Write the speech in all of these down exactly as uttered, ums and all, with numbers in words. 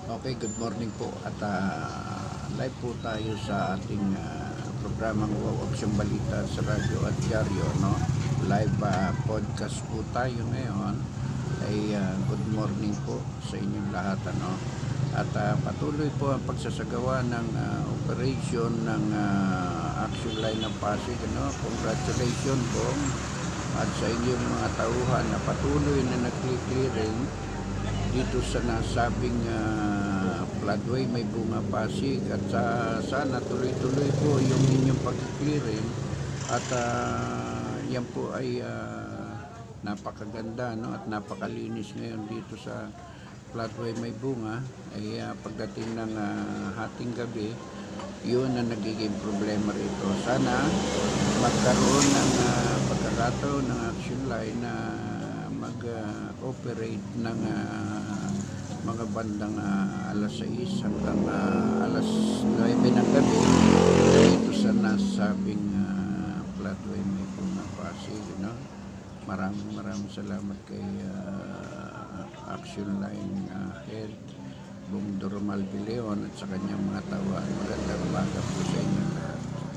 Okay, good morning po at uh, live po tayo sa ating uh, programang Wow Option Balita sa radyo at dyaryo, no? Live uh, podcast po tayo ngayon. Ay uh, good morning po sa inyong lahat, ano? At uh, patuloy po ang pagsasagawa ng uh, operation ng uh, Action Line ng Pasig, ano? Congratulations po at sa inyong mga tauhan na patuloy na nag-clearing dito sa nasabing uh, floodway may bunga Pasig at uh, sana tuloy-tuloy po yung inyong pag-clearing at uh, yan po ay uh, napakaganda, no? At napakalinis ngayon dito sa floodway may bunga ay uh, pagdating ng uh, hating gabi yun ang nagiging problema rito. Sana magkaroon ng uh, pagkakataon ng action line na mag-operate uh, ng uh, mga bandang uh, alas sais hanggang uh, alas nuwebe ng gabi dito sa nasabing uh, floodway may bunga Pasig, no? Maraming maraming salamat kay uh, Action Line uh, Head Bong Doromal Bileon at sa kanyang mga tawa. Magandang umaga po sa inyo lahat.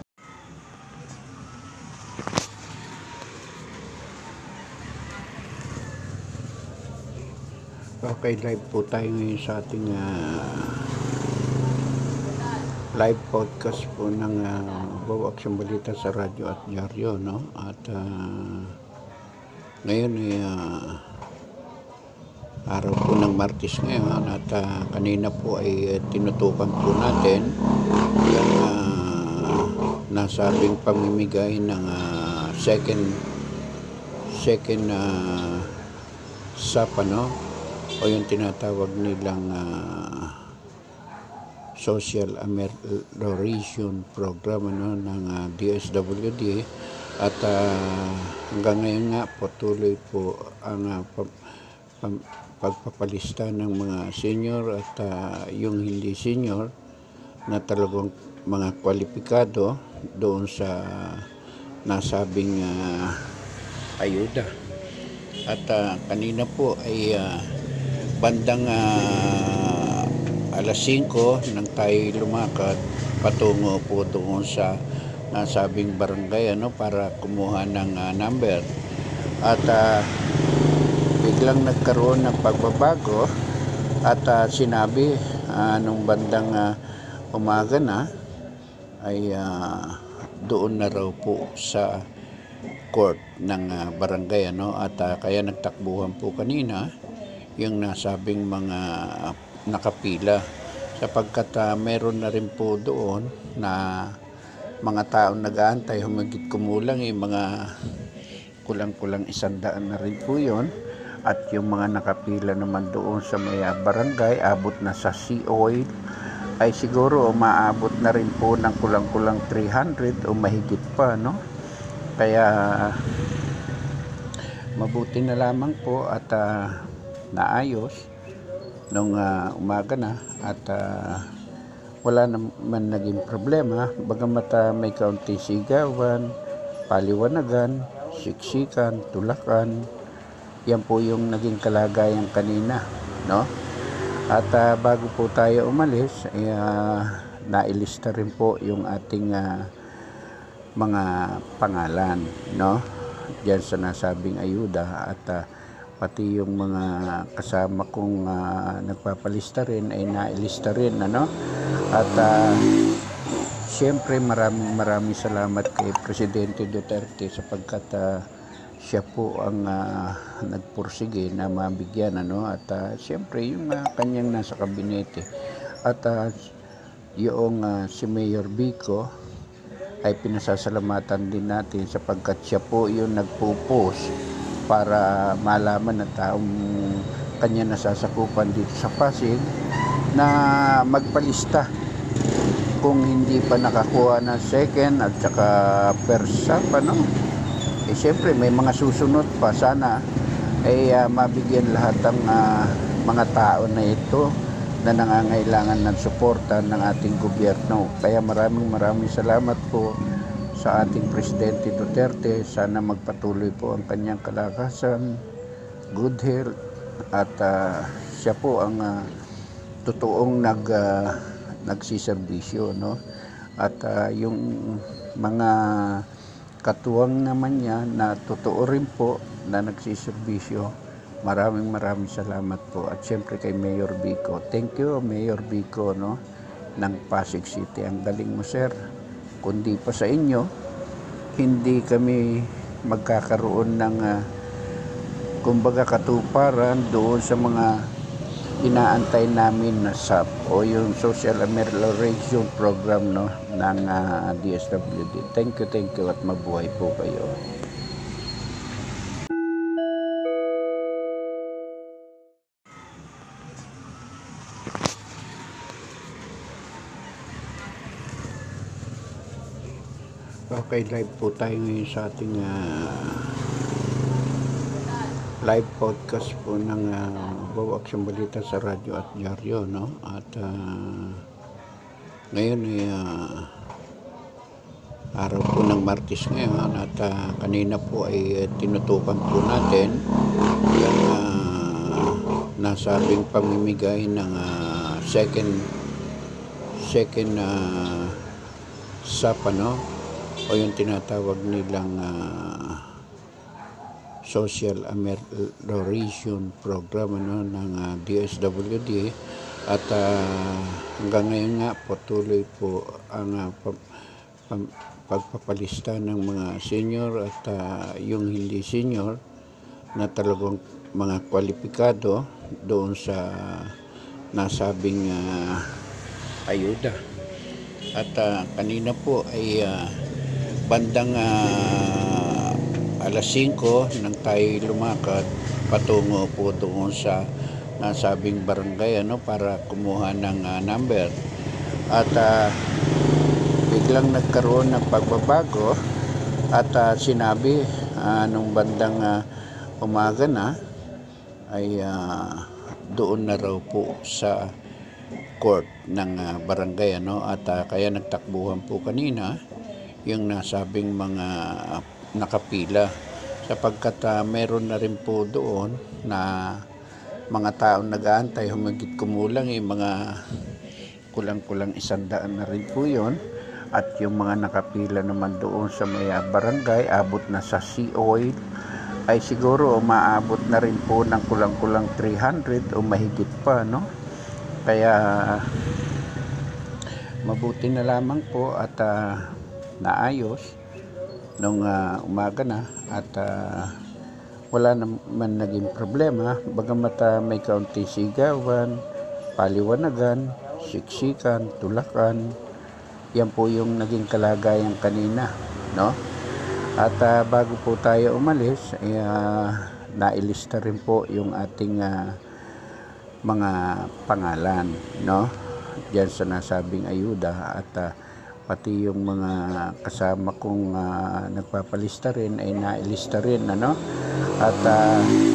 Okay, live po tayo ngayon sa ating uh, live podcast po ng uh, Wow Action Balita sa radyo at dyaryo, no? At uh, ngayon ay uh, araw po ng Martes ngayon at uh, kanina po ay uh, tinutukan po natin yung uh, nasabing pamimigay ng uh, second second uh, S A P, ano? O yung tinatawag nilang uh, Social Amelioration Program, ano, ng uh, D S W D at uh, hanggang ngayon nga patuloy po ang uh, pam, pam, pagpapalista ng mga senior at uh, yung hindi senior na talagang mga kwalipikado doon sa nasabing uh, ayuda. At uh, kanina po ay uh, bandang uh, alas singko nang tayo lumakad patungo po doon sa nasabing barangay, ano, para kumuha ng uh, number. At uh, biglang nagkaroon ng pagbabago at uh, sinabi uh, nung bandang uh, umaga na ay uh, doon na raw po sa court ng uh, barangay, ano, at uh, kaya nagtakbuhan po kanina yung nasabing mga nakapila sapagkat uh, meron na rin po doon na mga taong nag-aantay, humigit kumulang eh, mga kulang-kulang isandaan na rin po yun. At yung mga nakapila naman doon sa may barangay, abot na sa Sea Oil, ay siguro umaabot na rin po ng kulang-kulang three hundred o mahigit pa, no? Kaya mabuti na lamang po at uh, naayos nung uh, umaga na at uh, wala naman naging problema, bagamat uh, may kaunting sigawan, paliwanagan, siksikan, tulakan. Yan po yung naging kalagayan kanina, no? At uh, bago po tayo umalis, ay, uh, nailista rin po yung ating uh, mga pangalan, no? Diyan sa nasabing ayuda at uh, pati yung mga kasama kong uh, nagpapalista rin ay nailista rin, ano? At uh, siyempre maraming maraming salamat kay Presidente Duterte sapagkat uh, siya po ang uh, nagpursige na mabigyan, ano, at uh, siyempre yung uh, kanyang nasa kabinete at uh, yung uh, si Mayor Vico ay pinasasalamatan din natin sapagkat siya po yung nagpo-post para malaman ng taong kanya nasasakupan dito sa Pasig na magpalista kung hindi pa nakakuha ng second at saka first S A P, ano? Eh, siyempre may mga susunod pa. Sana ay uh, mabigyan lahat ng uh, mga tao na ito na nangangailangan ng suporta ng ating gobyerno. Kaya maraming maraming salamat po sa ating Presidente Duterte. Sana magpatuloy po ang kanyang kalakasan, good health, at uh, siya po ang uh, totoong nag uh, nagsiservisyo, no? At uh, yung mga katuwang naman niya na totoo rin po na nagsiservisyo, maraming maraming salamat po. At syempre kay Mayor Vico, thank you Mayor Vico, no, ng Pasig City. Ang galing mo, sir. Kundi pa sa inyo, hindi kami magkakaroon ng uh, kumbaga katuparan doon sa mga inaantay namin na S A P o yung Social Amelioration Program, no, ng uh, D S W D. Thank you, thank you at mabuhay po kayo. Okay, live po tayo ngayon sa ating uh, live podcast po ng uh, Bawak Aksyon Balita sa radyo at dyaryo, no? At uh, ngayon ay uh, araw po ng Martes ngayon at uh, kanina po ay uh, tinutukan po natin yung uh, nasabing pamimigay ng uh, second second uh, S A P, ano, o yung tinatawag nilang uh, Social Amelioration Program, ano, ng uh, D S W D. At uh, hanggang ngayon nga patuloy po ang uh, pag, pag, pagpapalista ng mga senior at uh, yung hindi senior na talagang mga kwalipikado doon sa nasabing uh, ayuda. At uh, kanina po ay uh, bandang uh, alas singko nang tayo lumakad patungo po doon sa nasabing barangay, ano, para kumuha ng uh, number. At uh, biglang nagkaroon ng pagbabago at uh, sinabi uh, nung bandang uh, umaga na ay uh, doon na raw po sa court ng uh, barangay, ano, at uh, kaya nagtakbuhan po kanina yung nasabing mga nakapila sapagkat uh, meron na rin po doon na mga taong nag-aantay, humigit kumulang eh, mga kulang-kulang isandaan na rin po yun. At yung mga nakapila naman doon sa may barangay, abot na sa Sea Oil, ay siguro umaabot na rin po ng kulang-kulang three hundred o mahigit pa, no? Kaya mabuti na lamang po at uh, naayos nung uh, umaga na at uh, wala naman naging problema, bagamat uh, may kaunting sigawan, paliwanagan, siksikan, tulakan. Yan po yung naging kalagayan kanina, no? At uh, bago po tayo umalis, ay, uh, nailista rin po yung ating uh, mga pangalan, no, diyan sa nasabing ayuda. At uh, pati yung mga kasama kong uh, nagpapalista rin ay nailista rin, ano. At uh,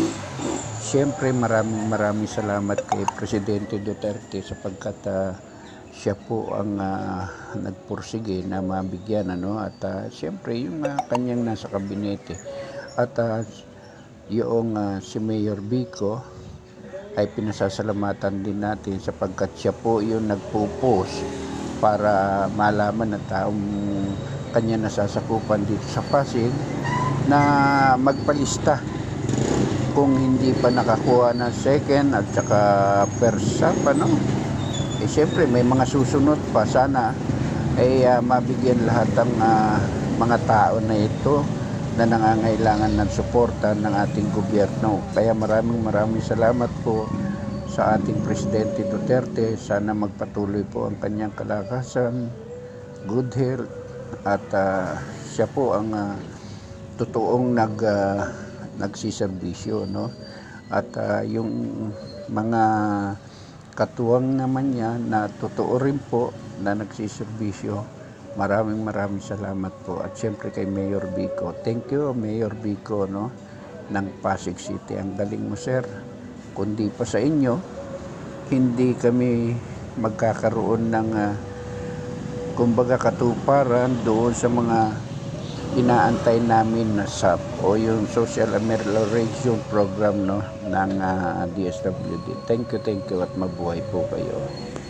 siyempre maraming maraming salamat kay Presidente Duterte sapagkat uh, siya po ang uh, nagpursige na mabigyan, ano. At uh, siyempre yung uh, kanyang nasa kabinete at uh, yung uh, si Mayor Vico ay pinasasalamatan din natin sapagkat siya po yung nagpo-post para malaman ng taong kanya nasasakupan dito sa Pasig na magpalista kung hindi pa nakakuha ng second at saka first S A P, ano. Eh siyempre may mga susunod pa, sana ay uh, mabigyan lahat ng uh, mga tao na ito na nangangailangan ng suporta ng ating gobyerno. Kaya maraming maraming salamat po sa ating Presidente Duterte. Sana magpatuloy po ang kanyang kalakasan, good health, at uh, siya po ang uh, totoong nag, uh, nagsiservisyo, no? At uh, yung mga katuwang naman niya na totoo rin po na nagsiservisyo, maraming maraming salamat po. At syempre kay Mayor Vico, thank you Mayor Vico, no, ng Pasig City. Ang galing mo, sir. Kundi pa sa inyo, hindi kami magkakaroon ng uh, kumbaga katuparan doon sa mga inaantay namin na S A P o yung Social Amelioration Program, no, ng uh, D S W D. Thank you, thank you at mabuhay po kayo.